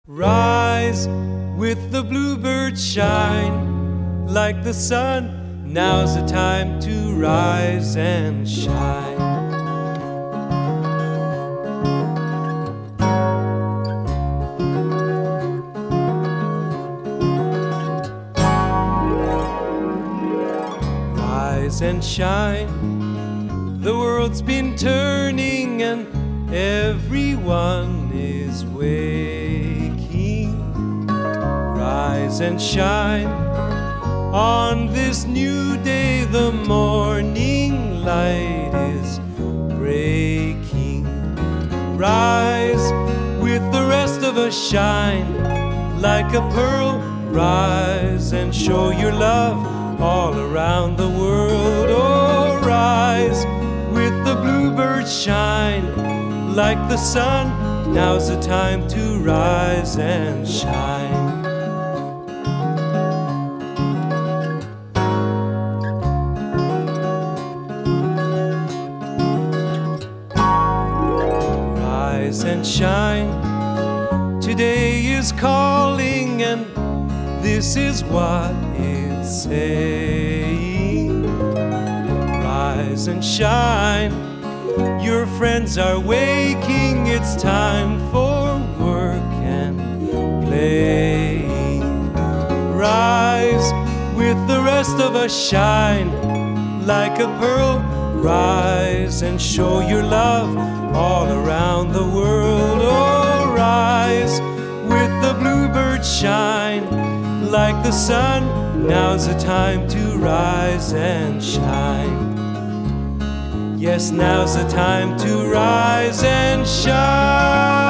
Rise with the bluebird shine like the sun. Now's the time to rise and shine. Rise and shine. The world's been turning and everyone is waking. Rise and shine. On this new day, the morning light is breaking. Rise with the rest of us, shine like a pearl. Rise and show your love all around the world. Oh, rise with the bluebird shine like the sun. Now's the time to rise and shine. Rise and shine. Today is calling, and this is what it's saying. Rise and shine. Your friends are waking. It's time for work and playing. Rise with the rest of us, shine like a pearl. Rise and show your love all around the world. Oh, rise with the bluebird shine like the sun. Now's the time to rise and shine. Yes, now's the time to rise and shine.